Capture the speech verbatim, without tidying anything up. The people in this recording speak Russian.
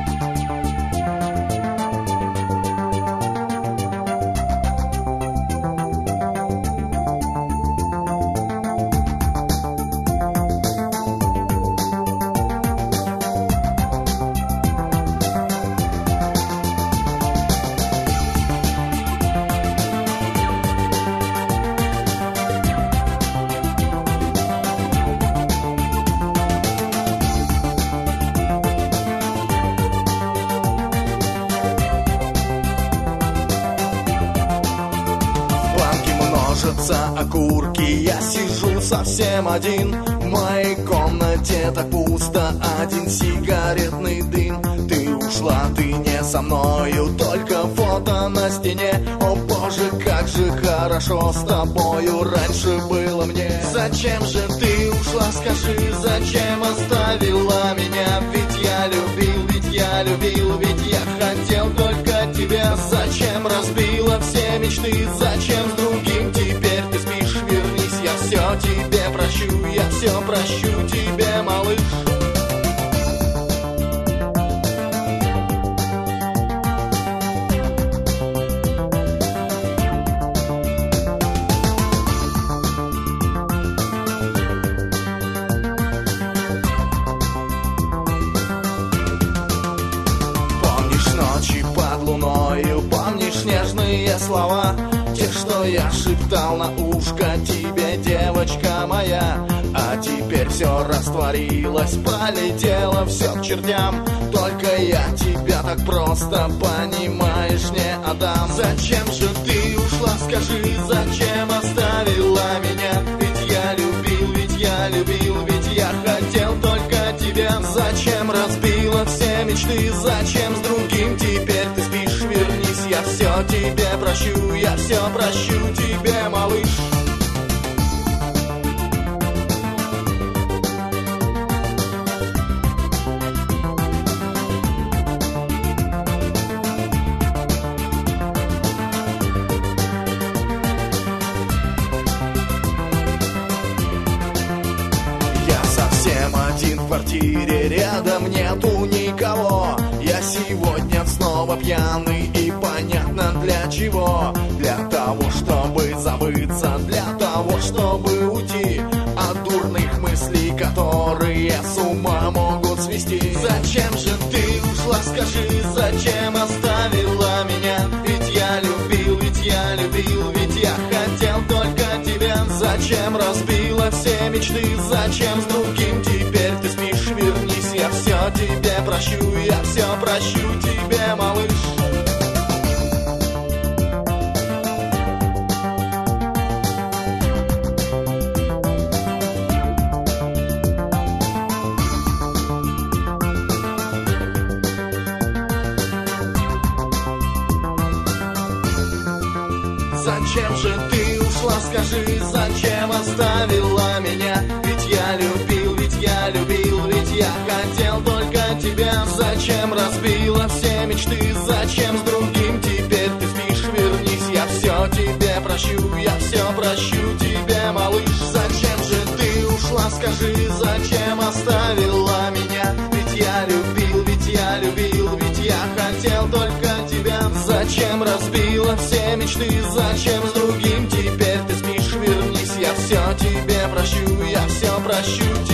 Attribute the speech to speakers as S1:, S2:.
S1: Окурки, я сижу совсем один. В моей комнате так пусто, один сигаретный дым. Ты ушла, ты не со мною, только фото на стене. О боже, как же хорошо с тобою раньше было мне. Зачем же ты ушла, скажи, зачем оставила меня? Ведь я любил, ведь я любил, ведь я хотел только тебя. Зачем разбила все мечты, зачем с другим теперь ты спишь? Вернись, я все тебе прощу, я все прощу тебе, малыш. Помнишь нежные слова, те, что я шептал на ушко тебе, девочка моя? А теперь все растворилось, полетело все к чертям. Только я тебя так просто, понимаешь, не отдам. Зачем же ты ушла, скажи, зачем оставила меня? Ведь я любил, ведь я любил, ведь я хотел только тебя. Зачем разбила все мечты, зачем с другим теперь ты спишь? Вернись, я все тебе прощу, я все прощу тебе, малыш. В квартире рядом нету никого. Я сегодня снова пьяный, и понятно для чего. Для того, чтобы забыться, для того, чтобы уйти от дурных мыслей, которые с ума могут свести. Зачем же ты ушла, скажи, зачем оставила меня? Ведь я любил, ведь я любил, ведь я хотел только тебя. Зачем разбила все мечты, зачем с другим теперь ты спишь? Вернись, я все тебе прощу, я все прощу тебе, малыш. Зачем же ты ушла, скажи, зачем оставила меня? Ведь я любил, ведь я любил, ведь я хотел только тебя. Зачем разбила все мечты, зачем с другим теперь ты спишь? Вернись, я все тебе прощу, я все прощу тебе, малыш. Зачем же ты ушла, скажи, зачем оставила меня? Ведь я любил, ведь я любил, ведь я хотел только тебя. Зачем разбила все мечты, зачем с другим теперь ты спишь? Вернись, я все тебе прощу, я все прощу